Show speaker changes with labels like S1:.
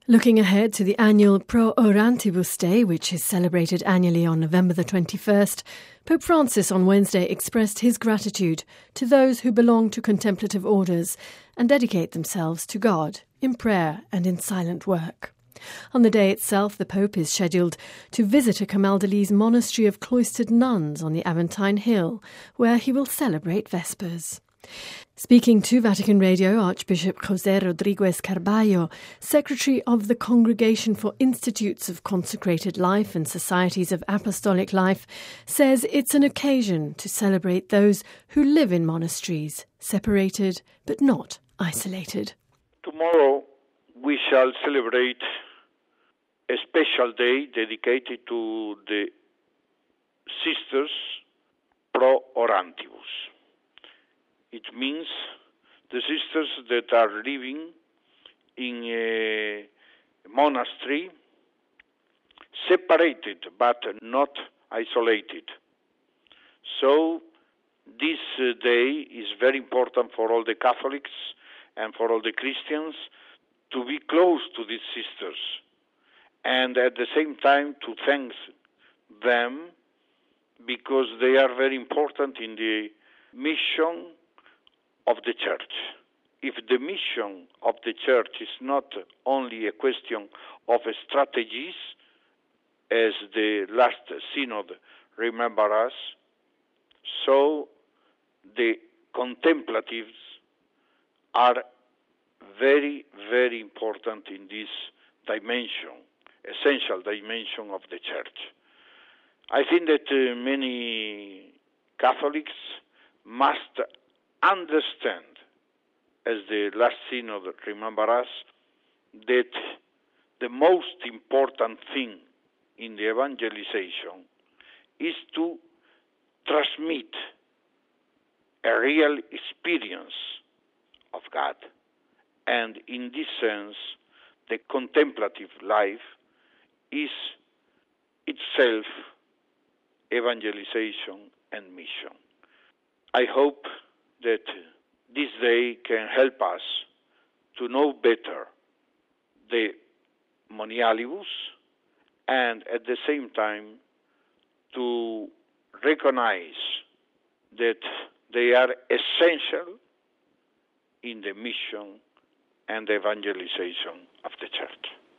S1: Looking ahead to the annual Pro Orantibus Day, which is celebrated annually on November the 21st, Pope Francis on Wednesday expressed his gratitude to those who belong to contemplative orders and dedicate themselves to God in prayer and in silent work. On the day itself, the Pope is scheduled to visit a Camaldolese monastery of cloistered nuns on the Aventine Hill, where he will celebrate Vespers. Speaking to Vatican Radio, Archbishop José Rodríguez Carballo, Secretary of the Congregation for Institutes of Consecrated Life and Societies of Apostolic Life, says it's an occasion to celebrate those who live in monasteries, separated but not isolated.
S2: Tomorrow we shall celebrate a special day dedicated to the Sisters Pro Orantibus. It means the sisters that are living in a monastery, separated but not isolated. So this day is very important for all the Catholics and for all the Christians to be close to these sisters and at the same time to thank them because they are very important in the mission of the Church. If the mission of the Church is not only a question of strategies, as the last synod remember us, so the contemplatives are very, very important in this dimension, essential dimension of the Church. I think that many Catholics must understand, as the last synod remember us, that the most important thing in the evangelization is to transmit a real experience of God. And in this sense, the contemplative life is itself evangelization and mission. I hope that this day can help us to know better the Monialibus and at the same time to recognize that they are essential in the mission and evangelization of the Church.